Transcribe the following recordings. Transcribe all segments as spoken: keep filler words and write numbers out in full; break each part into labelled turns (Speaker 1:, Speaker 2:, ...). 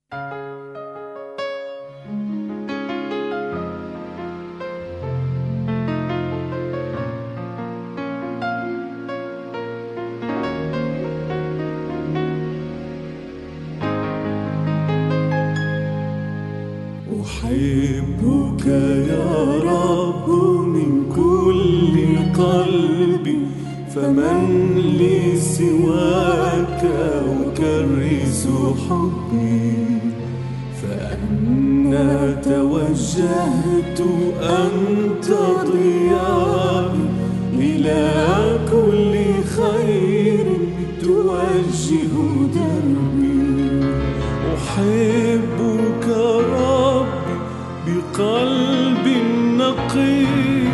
Speaker 1: أحبك يا رب من كل قلبي، فمن لي سواك أكرس حبي. فأنا توجهت أنت ضيائي، إلى كل خير توجه دربي. أحبك ربي بقلب نقي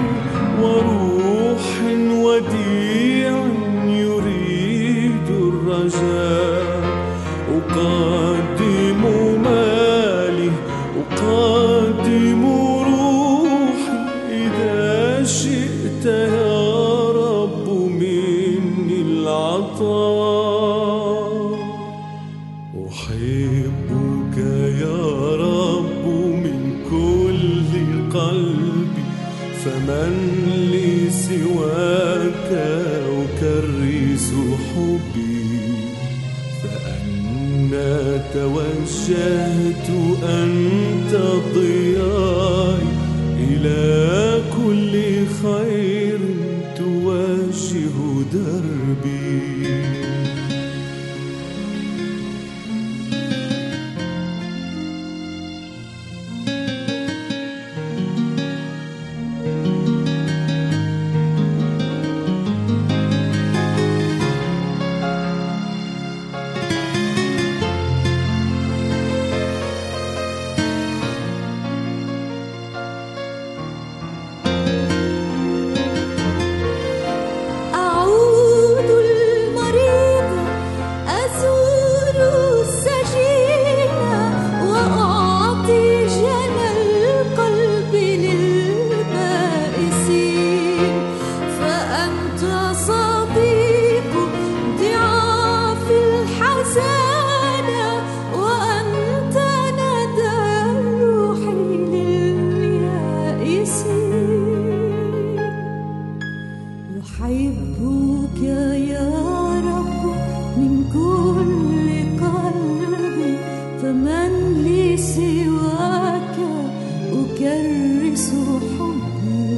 Speaker 1: وروح وديع يريد الرجاء. أقدم مالي أقدم روحي، إذا شئت يا رب مني العطاء. أحبك يا رب من كل قلبي، فمن لي سواك أكرس حبي. فأنا توجهت أنت ضيائي، إلى كل خير توجه دربي.
Speaker 2: أحبك يا رب من كل قلبي، فمن لي سواك أكرس حبي.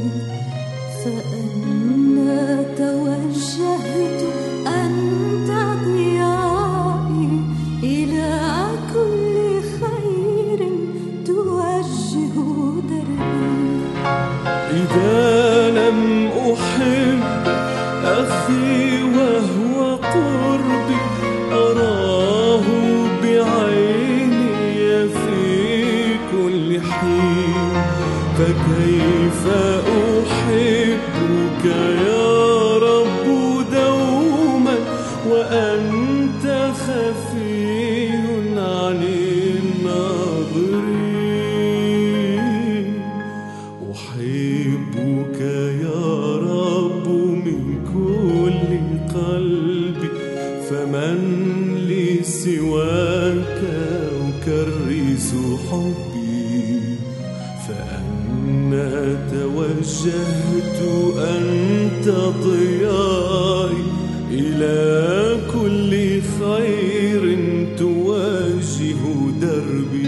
Speaker 2: فأنا توجهت أنت ضيائي، إلى كل خير توجه دربي.
Speaker 1: إذا لم أحب أخي وهو قربي، أراه بعيني في كل حين. فكيف أحبك يا رب دوما وأنت خفي عن الناظرين. أحبك يا رب من كل قلبي، فمن لي سواك أكرس حبي. فأنا توجهت أنت ضيائي، إلى كل خير توجه دربي.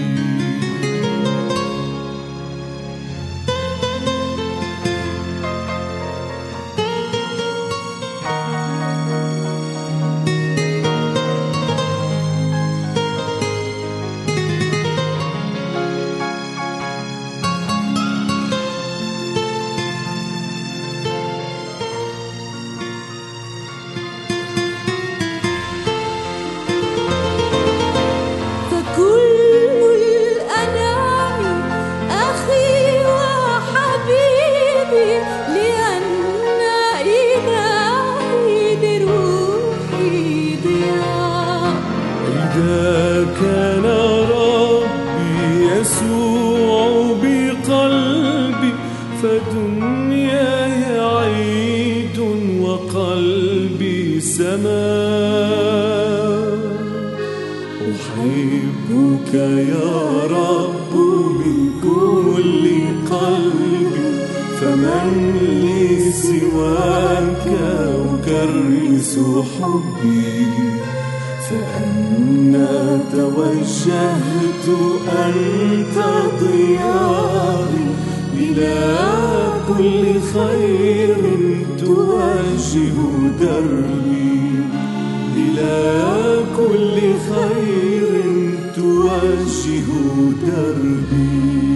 Speaker 1: إذا كان ربي يسوع بقلبي، فدنياي عيد وقلبي سماء. أحيي أحبك يا رب من كل قلبي، فمن لي سواك أكرس حبي. فأنا توجهت أنت ضيائي، إلى كل خير توجه دربي، إلى كل خير توجه دربي.